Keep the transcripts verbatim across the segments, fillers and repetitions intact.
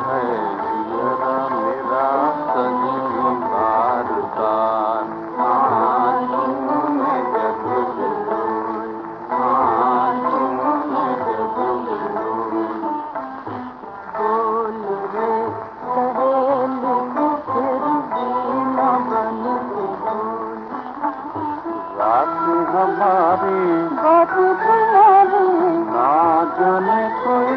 है जियरा मेरा सजनी बार बार। आँखों में जब गुलूल, आँखों में जब गुलूल। बोल रे सहेली फिर भी न बन के बोल। रात हमारी बात तुम्हारी ना जाने कोई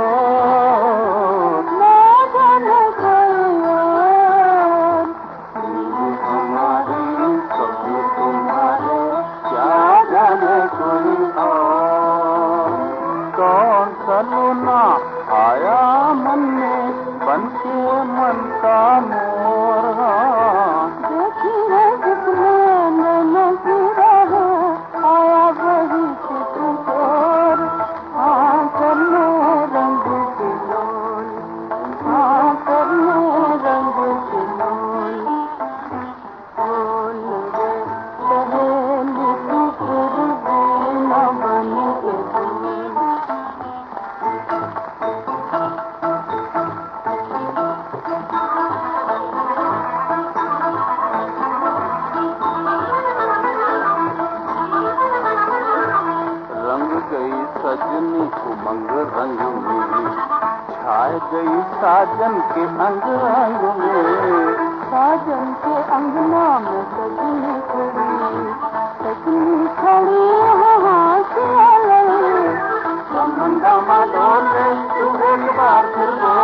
और, ना जाने कोई और। नींद हमारी सपने तुम्हारे क्या जाने कोई और। कौन सलूना आया मन में बन के मन का मोर। देखी है जिसने मैंने गिरा है आया वही चितचोर। हाँ करने रंग की लोल, हाँ करने रंग की लोल। बोल रे सहेली तू फिर भी न बन के बोल। रंग गई सजनी उमंग रंग में, छाए गई साजन के अंग अंग में। साजन के अंगना में सजनी खड़ी, सजनी खड़ी हाँ से लड़ी। समंदा मा डोले तू एक बार फिर बोल।